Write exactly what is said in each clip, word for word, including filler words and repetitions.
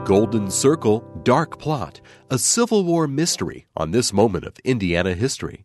Golden Circle, Dark Plot, a Civil War mystery on this moment of Indiana history.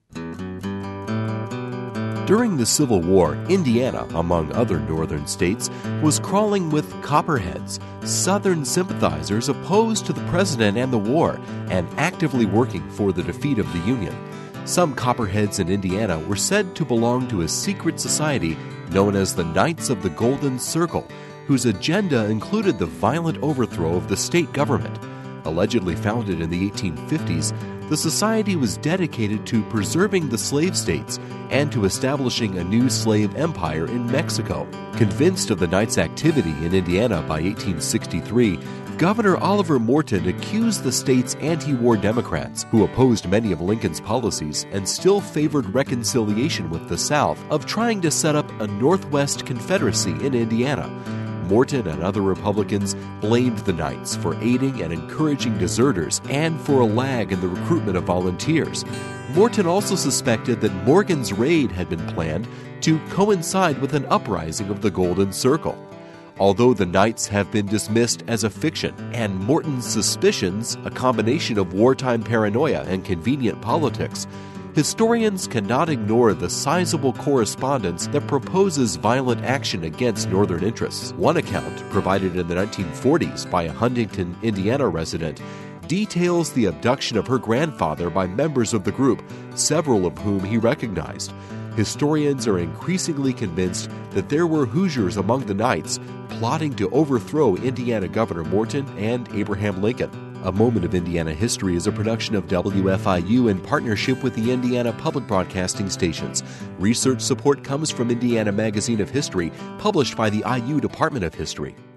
During the Civil War, Indiana, among other northern states, was crawling with Copperheads, Southern sympathizers opposed to the president and the war, and actively working for the defeat of the Union. Some Copperheads in Indiana were said to belong to a secret society known as the Knights of the Golden Circle, whose agenda included the violent overthrow of the state government. Allegedly founded in the eighteen fifties, the society was dedicated to preserving the slave states and to establishing a new slave empire in Mexico. Convinced of the Knights' activity in Indiana by eighteen sixty-three, Governor Oliver Morton accused the state's anti-war Democrats, who opposed many of Lincoln's policies and still favored reconciliation with the South, of trying to set up a Northwest Confederacy in Indiana. Morton and other Republicans blamed the Knights for aiding and encouraging deserters and for a lag in the recruitment of volunteers. Morton also suspected that Morgan's raid had been planned to coincide with an uprising of the Golden Circle. Although the Knights have been dismissed as a fiction, and Morton's suspicions a combination of wartime paranoia and convenient politics, historians cannot ignore the sizable correspondence that proposes violent action against Northern interests. One account, provided in the nineteen forties by a Huntington, Indiana resident, details the abduction of her grandfather by members of the group, several of whom he recognized. Historians are increasingly convinced that there were Hoosiers among the Knights plotting to overthrow Indiana Governor Morton and Abraham Lincoln. A Moment of Indiana History is a production of W F I U in partnership with the Indiana Public Broadcasting Stations. Research support comes from Indiana Magazine of History, published by the I U Department of History.